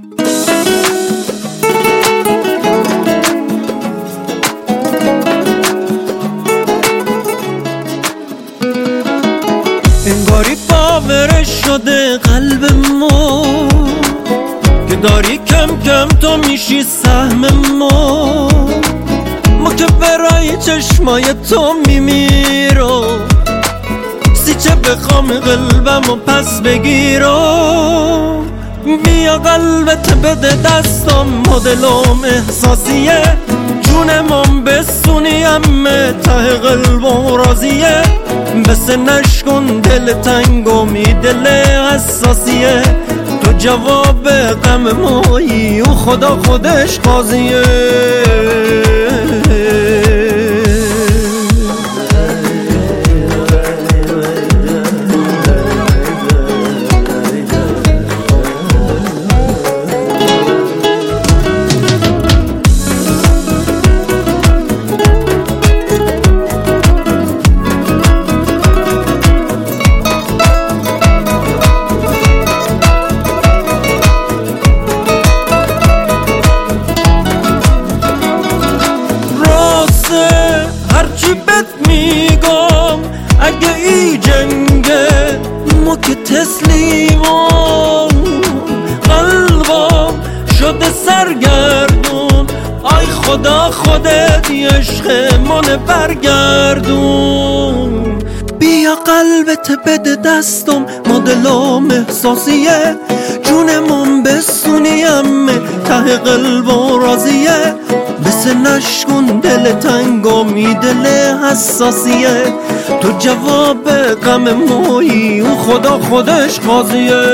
انگاری باورش شده قلب ما که داری کم کم تو میشی سهم ما که برای چشمای تو میمیرم چه بخوام قلبم و پس بگیرم بیا قلبت بده دستم مدلم احساسیه جونمم بسونیم ته قلبم راضیه بس نشکن دل تنگمی دل حساسیه تو جواب غم مایی و خدا خودش قاضیه هرچی بهت میگم اگه ای جنگه ما که تسلیمم قلبم شده سرگردون آی خدا خودت عشق من برگردون بیا قلبت بده دستم مدلم احساسیه جونمم بسونیم ته قلبم راضیه بس نشکن دل تنگمی دل حساسیه تو جواب غم مایی و خدا خودش قاضیه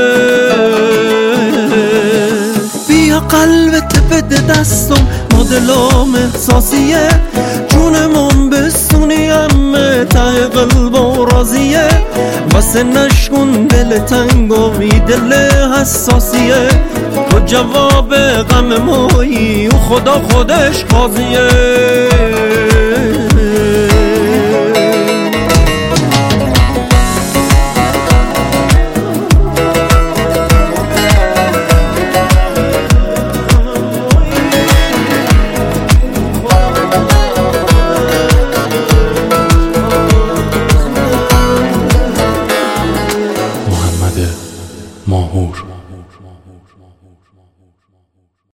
بیا قلبت بده دستم مدلم احساسیه جونمم بسونیم ته قلبم راضیه بس نشکن دل تنگمی دل حساسیه تو جواب غم مایی و خدا خودش قاضیه